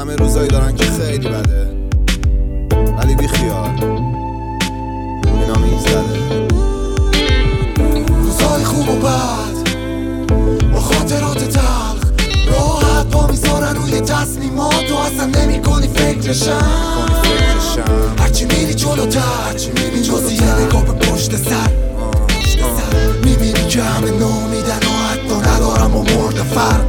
همه روزایی دارن که خیلی بده، ولی بی خیال اینا میگذره. روزای خوب و بد با خاطرات تلخ راحت پا میذارن روی تصمیمات و اصلا نمی کنی فکرشم. هرچی میری جلوتر جزی یه نگاه به پشت سر میبینی که همه نامیدن و حتی ندارم و مرد فرق.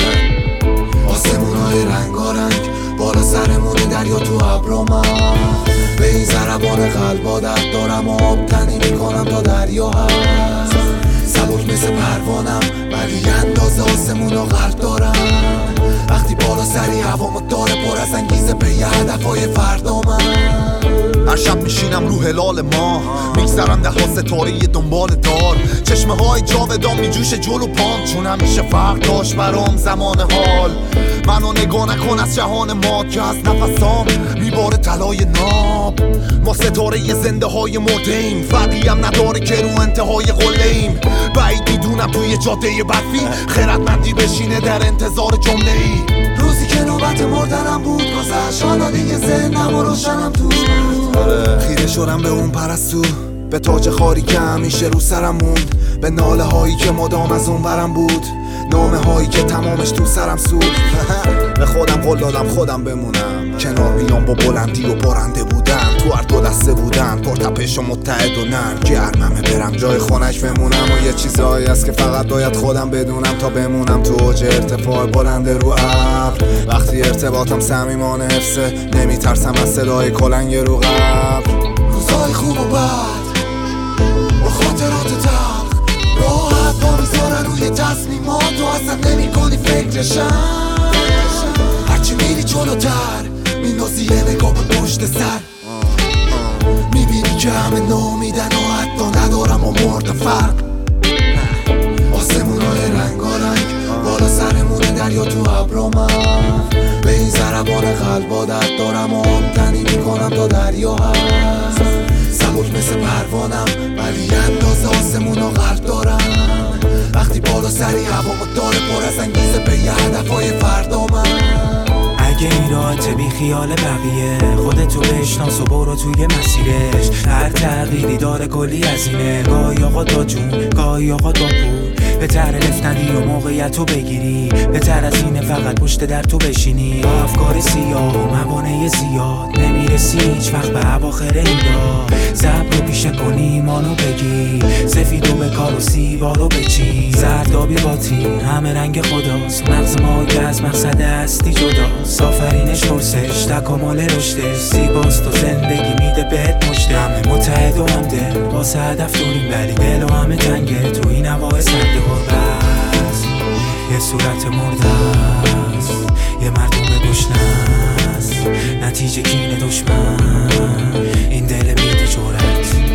آسمونای رنگارنگ بالا سرمونه، دریا تو ابرا، من به این ضربان قلب عادت دارم و آب تنی میکنم تا دریا هست. سبک مثل پروانم ولی اندازه آسمون و غرق دارم. وقتی بالا سری هوامو داره پر از انگیزه به یه هدفهای فردا من. هر شب میشینم رو هلال ماه، میگذرم ده ها ستاره دنبال دار. چشمه های جاودان میجوشه جلو پام، چون همیشه فرق داشت برام زمان حال. منو نگاه نکن از جهان ما که از نفسام میباره طلای ناب. ما ستاره زنده های مرده‌ایم، فرقی هم نداره که رو انتهای قله‌ایم. بعید میدونم توی جاده برفی خردمندی بشینه در انتظار جمله‌ای. روزی که نوبت مردنم بود گذشت، حالا دیگه ذهنم و روشنم توش بود. خیره شدم به اون پرستو، به تاج خاری که همیشه رو سرم موند، به ناله هایی که مدام از اون برم بود، نامه هایی که تمامش تو سرم سوخت. به خودم قول دادم خودم بمونم، کنار بیام با بلندی و بارنده بودن، تو هر دو دسته بودن، پرتپش و متحد و نرم. گرممه برم جای خونش بمونم و یه چیزایی هست که فقط باید خودم بدونم تا بمونم تو اوج ارتفاع بلند رو ابر. وقتی ارتباطم صمیمانه حفظه، نمیترسم از صدای کلنگ رو قبر. روزای خوب و بد با خاطرات تلخ راحت پا میذارن روی تصمیمات و اصلا نمی کنی فکرشم. هرچی میری جلوتر میندازی یه نگاه به پشت سر، میبینی که همه نامیدن و حتی ندارم و مرد فرق. آسمونای رنگارنگ بالا سرمونه، دریا تو ابرا، من به این ضربان قلب عادت دارم و آب تنی میکنم تا دریا هست. سبک مثل پروانم ولی اندازه آسمون و غرق دارم. وقتی بالا سری هوامو داره پر از انگیزه به یه هدفهای فردا من. اگه این راحت بی خیال بقیه، خودتو بشناس و برو توی مسیرش. هر تغییری داره کلی هزینه، گاهی آقا دا جون گاهی آقا دا پول. بهتر لفتنی و موقعیت رو بگیری، بهتر از اینه فقط پشت در تو بشینی. با افکار سیاه و موانع زیاد نمیرسی هیچ وقت به اواخر این راه. صبر رو پیشه کنی ایمانو بگی، سفید و به کار و سیبا رو بچین. زردابی باطین همه رنگ خداست، مغز ما که از مقصد هستی جداست. آفرینش پرسش تکامل رشدش، زیباست و زندگی میده بهت مشته. همه متحد و همدل واسه هدف داریم، ولی دل و همه تنگه تو این هوای سرد غربت. یه صورت مرده است، یه مردم گشنه است، نتیجه کین دشمن این دل میده جرأت.